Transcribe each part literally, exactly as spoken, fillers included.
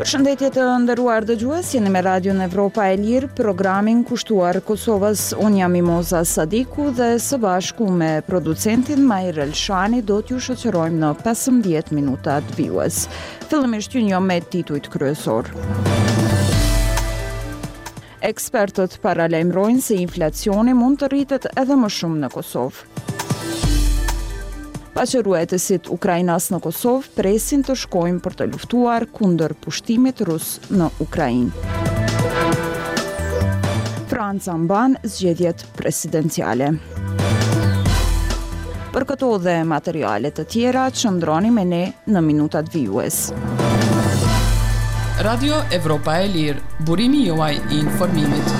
Përshëndetje të nderuar dëgjues, jeni me Radion Evropa e Lirë, programin kushtuar Kosovës. Unë jam Mimoza Sadiku dhe së bashku me producentin Majr Elshani do t'ju shoqërojmë në pesëmbëdhjetë minuta të vijues. Fillimisht ju njoh me titujt kryesor. Ekspertët paralajmërojnë se inflacioni mund të rritet edhe më shumë në Kosovë. Paqëruetësit ukrainas në Kosovë presin të shkojnë për të luftuar kundër pushtimit rus në Ukrainë. Franca mban zgjedhjet presidenciale. Për këto dhe materiale të tjera, qëndroni me ne në minutat vijues. Radio Evropa e Lirë, burimi juaj i informimit.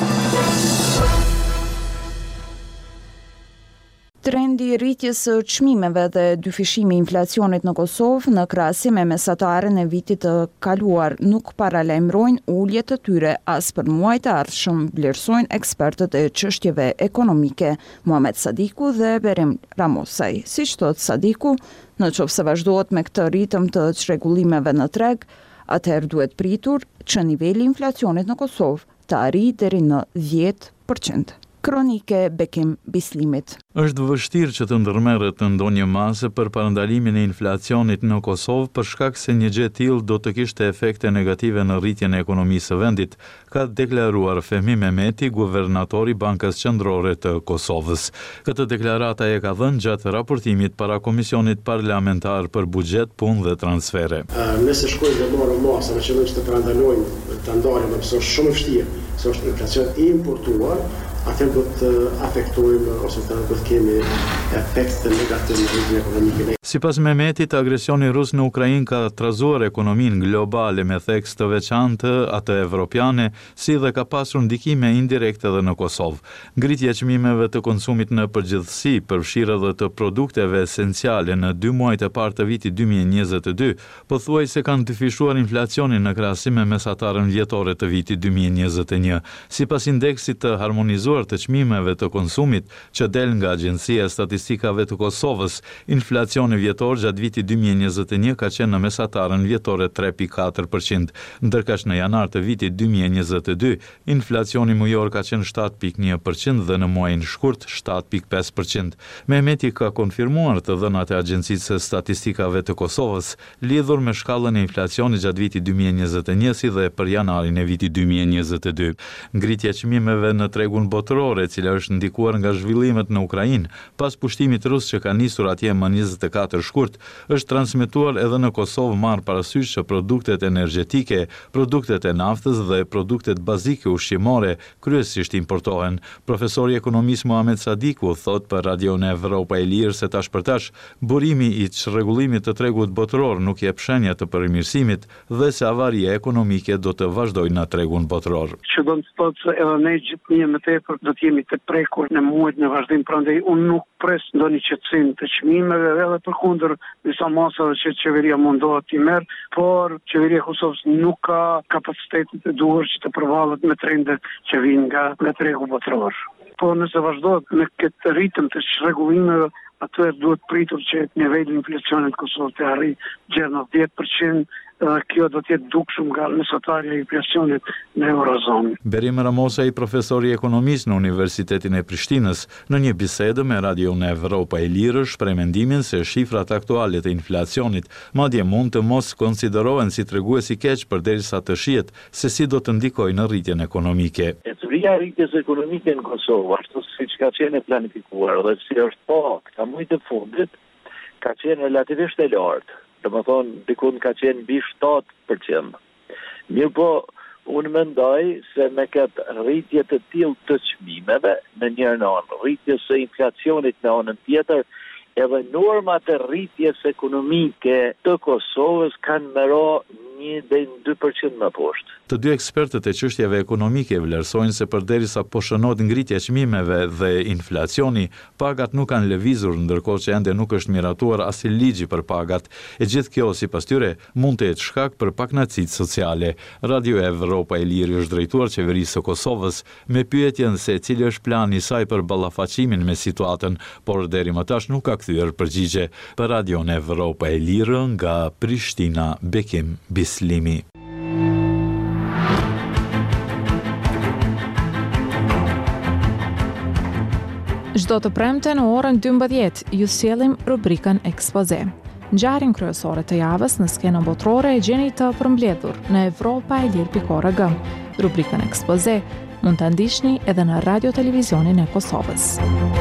Trendi i rritjes së çmimeve dhe dyfishimi i inflacionit në Kosovë në krahasim me mesatarën e vitit të kaluar nuk paralajmërojnë ulje të tyre as për muajt e ardhshëm, vlerësojnë ekspertët e çështjeve ekonomike Muhamet Sadiku dhe Berim Ramosaj. Siç thot Sadiku, nëse vazhdohet me këtë ritëm të çrregullimeve në treg, atëherë duhet pritur që niveli i inflacionit në Kosovë të arrijë deri në dhjetë përqind. Kronike Bekim Bislimit. Është vështirë që të ndërmerret në ndonjë masë për parandalimin e inflacionit në Kosovë për shkak se një gjë e tillë do të kishte efekte negative në rritjen e ekonomisë së vendit, ka deklaruar Fehmi Mehmeti, guvernatori i Bankës Qendrore të Kosovës. Këtë deklarata e ka dhënë gjatë raportimit para Komisionit Parlamentar për Buxhet, Punë dhe Transfere. Nëse shkojmë dhe marrim masa me qëllim të parandalojmë të ndalim, sepse është shumë e vështirë, se është inflacion i importuar, atëherë do të afektojmë ose të do të kemi efekte negative në rritjen ekonomike. Sipas Mehmetit, agresioni rus në Ukrainë ka trazuar ekonominë globale me theks të veçantë, atë evropiane, si dhe ka pasur ndikime indirekte edhe në Kosovë. Ngritja e çmimeve të konsumit në përgjithësi, përfshirë edhe të produkteve esenciale në dy muajt e parë të vitit dy mijë e njëzet e dy, pothuajse kanë dyfishuar inflacionin në krahasim me mesatarën vjetore të vitit dy mijë e njëzet e një. Sipas indeksit të harmonizuar të çmimeve të konsumit që del nga Agjencia e Statistikave të Kosovës, inflacioni vjetor gjatë vitit dy mijë e njëzet e një ka qenë në mesatarën vjetore tre pikë katër përqind, ndërkaq në janar të vitit dy mijë e njëzet e dy, inflacioni mujor ka qenë shtatë pikë një përqind dhe në muajin shkurt shtatë pikë pesë përqind. Mehmeti ka konfirmuar të dhënat e Agjencisë së Statistikave të Kosovës lidhur me shkallën e inflacionit gjatë vitit dy mijë e njëzet e një si dhe për janarin e vitit dy mijë e njëzet e dy. Ngritja e çmimeve në tregun botëror, e cila është ndikuar nga zhvillimet në Ukrainë pas pushtimit rus që ka nisur atje më njëzet e katër shkurt, është transmetuar edhe në Kosovë marrë parasysh që produktet energjetike, produktet e naftës dhe produktet bazike ushqimore kryesisht importohen. Profesori ekonomist Muhamet Sadiku thot për Radion Evropa e Lirë se tash për tash burimi i çrregullimit të tregut botëror nuk jep shenja të përmirësimit dhe se avaria ekonomike do të vazhdojë në tregun botëror. Që do të thotë se edhe ne gjithnjë më tepër do të jemi të prekur në muajt në vazhdim, prandaj unë nuk pres ndonjë qetësim të çmimeve edhe përkundër disa masave që qeveria mundohet t'i merr, por qeveria e Kosovës nuk ka kapacitetin e duhur që të përballet me trendet që vijnë nga nga tregu botëror. Po nëse vazhdohet me këtë ritëm të çrregullimeve, atëherë duhet pritur që niveli i inflacionit në Kosovë të arrijë gjatë në dhjetë përqind. Kjo do të jetë dukshëm nga mesatarja e inflacionit në Eurozonë. Berim Ramosaj, profesori ekonomist në Universitetin e Prishtinës, në një bisedë me Radion Evropa e Lirë, shpreh mendimin se shifrat aktuale të inflacionit madje mund të mos konsiderohen si tregues i keq përderisa të shihet se si do të ndikojë në rritjen ekonomike. Eturia e rritjes ekonomike në Kosovë, ashtu siç ka qenë planifikuar dhe si është po, ka muajt e fundit, ka qenë relativisht e lartë. Dhe më thonë, dikun ka qenë mbi shtatë përqind. Mirë po, unë mendoj se me këtë rritje të tillë të çmimeve në njërë anë, rritje së inflacionit në anën tjetër, edhe normat e rritjes ekonomike të Kosovës kanë mëro një deri në dy përqind më poshtë. Të dy ekspertët e çështjeve ekonomike vlerësojnë se përderisa po shënohet ngritja e çmimeve dhe inflacioni, pagat nuk kanë lëvizur, ndërkohë që ende nuk është miratuar as i ligji për pagat. E gjithë kjo, sipas tyre, mund të jetë shkak për pakënaqësitë sociale. Radio Evropa e Lirë është drejtuar qeverisë së Kosovës me pyetjen se cili është plani i saj për ballafaqimin me situatën, por deri më tash nuk ka kthyer përgjigje. Për Radio Evropa e Lirë nga Prishtina, Bekim Bislimi. Çdo të premte në orën dymbëdhjetë ju sjellim rubrikën Ekspoze. Ngjarjen kryesore të javës në skenën botërore e gjeni të përmbledhur në evropa e lirë pikë org. Rubrikën Ekspoze mund ta ndiqni edhe në Radio Televizionin e Kosovës.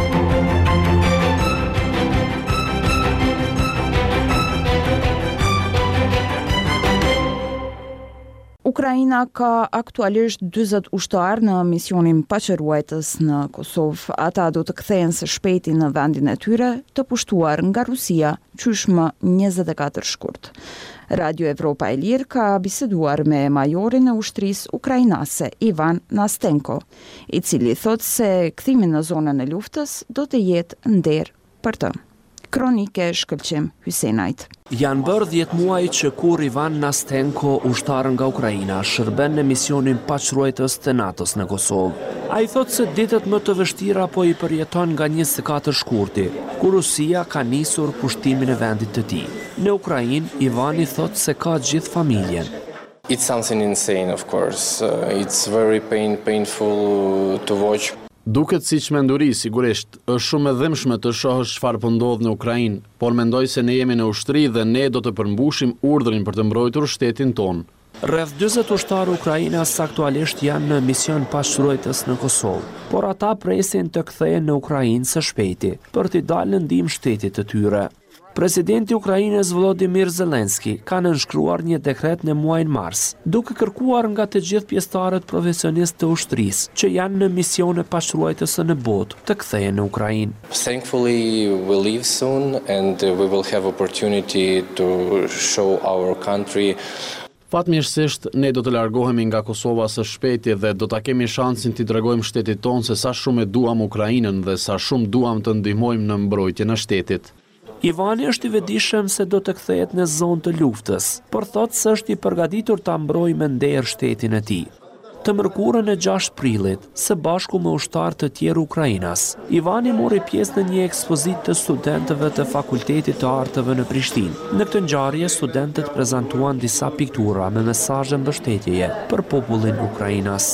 Ukraina ka aktualisht dyzet ushtar në misionin paqëruajtës në Kosovë. Ata do të kthehen së shpejti në vendin e tyre, të pushtuar nga Rusia, qysh më njëzet e katër shkurt. Radio Evropa e Lirë ka biseduar me majorin e ushtrisë ukrainase Ivan Nastenko, i cili thot se kthimi në zonën e luftës do të jetë nder për të. Kronike shkëlqim Hysenajt. Janë bërë dhjetë muaj që kur Ivan Nastenko, ushtar nga Ukraina, shërben në misionin paqëruajtës të NATO-s në Kosovë. Ai thotë se ditët më të vështira po i përjeton nga njëzet e katër shkurti, kur Rusia ka nisur pushtimin e vendit të tij. Në Ukrainë, Ivani thotë se ka gjithë familjen. It's something insane, of course. Uh, it's very pain, painful to watch. Duket si çmenduri, sigurisht, është shumë e dhimbshme të shohësh çfarë po ndodh në Ukrainë, por mendoj se ne jemi në ushtri dhe ne do të përmbushim urdhrin për të mbrojtur shtetin tonë. Rreth dyzet ushtarë Ukrainas aktualisht janë në mision paqëruajtës në Kosovë, por ata presin të kthehen në Ukrainë së shpejti për t'i dalë në ndihmë shtetit të tyre. Presidenti i Ukrainës Volodymyr Zelensky ka nënshkruar një dekret në muajin mars, duke kërkuar nga të gjithë pjesëtarët profesionistë të ushtrisë që janë në misione paqëruajtëse në botë të kthehen në Ukrainë. Thankfully, we leave soon and we will have opportunity to show our country. Fatmirësisht, ne do të largohemi nga Kosova së shpejti dhe do ta kemi shansin t'i tregojmë shtetit tonë se sa shumë e duam Ukrainën dhe sa shumë duam të ndihmojmë në mbrojtjen e shtetit. Ivani është i vetëdijshëm se do të kthehet në zonë të luftës, por thotë se është i përgatitur ta mbrojë me nder shtetin e tij. Të mërkurën e gjashtë prillit, së bashku me ushtarë të tjerë Ukrainas, Ivani mori pjesë në një ekspozitë të studentëve të Fakultetit të Arteve në Prishtinë. Në këtë ngjarje, studentët prezantuan disa piktura me mesazhe mbështetjeje për popullin ukrainas.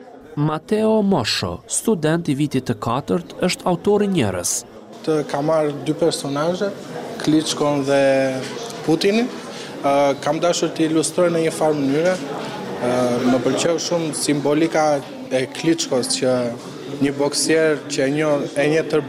Mateo Mosho, student i vitit të katërt, është autori njerës. Ka marrë dy personazhe, Klitschkon dhe Putinin. Kam dashur të ilustroj në një farë mënyre. Më pëlqeu shumë simbolika e Klitschkos, që një boksier që e njoh e një tër